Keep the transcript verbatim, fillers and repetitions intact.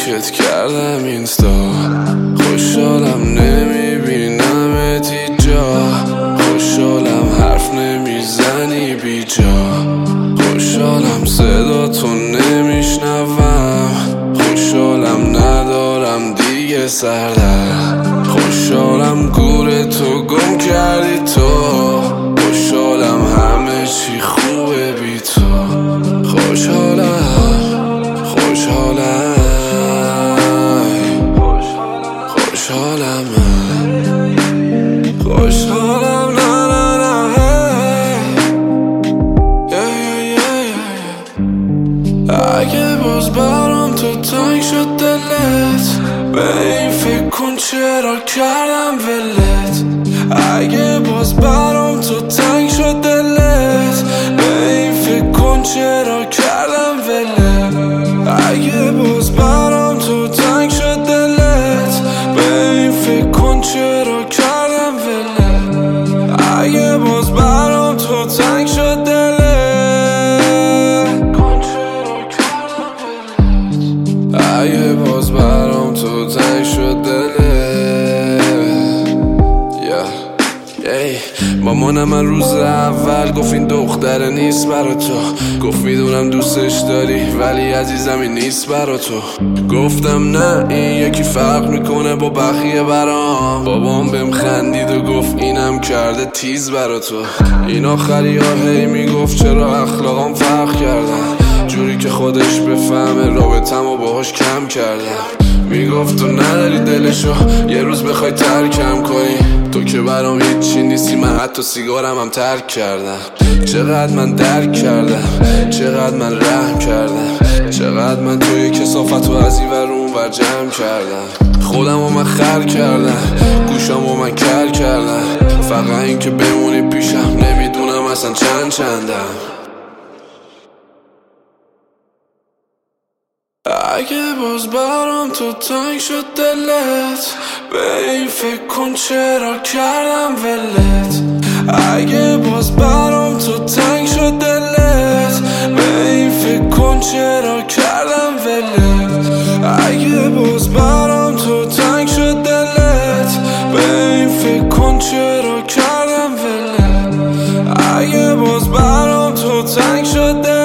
لایکت کردم اینستا، خوشحالم نمیبینمت اینجا، خوشحالم حرف نمیزنی بیجا، خوشحالم صدا تو نمیشنوم، خوشحالم ندارم دیگه سردر، خوشحالم گور تو گم کردی تو، خوشحالم همه چی خوبه بی تو، خوشحالم خوشحالم خوشحالم خوشحالم نه نه نه اگه باز برام تو تنگ شد دلت، به این فکر کن چرا کردم ولت. اگه باز برام تو تنگ شد دلت، به این فکر کن چرا کردم ولت. اگه باز برام تو تنگ شد دلت، به این فکر کن چرا کردم ولت. اگه باز برام تو تنگ شد دلت، اگه باز برام تو تنگ شد دلت. مامانم من روز اول گفت این دختره نیست برا تو، گفت میدونم دوستش داری ولی عزیزم این نیست برا تو. گفتم نه این یکی فرق میکنه با بقیه برام. بابام بهم خندید و گفت اینم کرده تیز برا تو. این آخری ها هی میگفت چرا اخلاقام فرق کردن، جوری که خودش بفهمه رابطم و باهاش کم کردم. میگفت تو نداری دلشو یه روز بخوای ترکم کنی، تو که برام هیچی نیستی، من حتی سیگارم هم ترک کردم. چقدر من درک کردم، چقدر من رحم کردم، چقدر من توی کثافت و از این ور اون ور جمع کردم. خودم و من خر کردم، گوشم و من کر کردم، فقط این که بمونی پیشم نمیدونم اصلا چند چندم. اگه باز برام تو تنگ شد دلت، به این فکر کن چرا کردم ولت. اگه باز برام تو تنگ شد دلت، به این فکر کن چرا کردم ولت. اگه باز برام تو تنگ شد دلت، به این فکر کن چرا کردم ولت. اگه باز برام تو تنگ شد دلت.